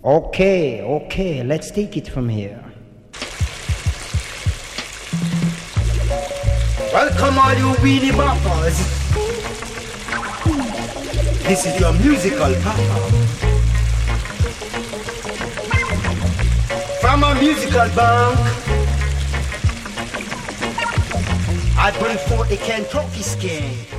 Okay, let's take it from here. Welcome all you weenie boppers. This is your musical papa. From a musical bank, I bring forth the Kentucky skin.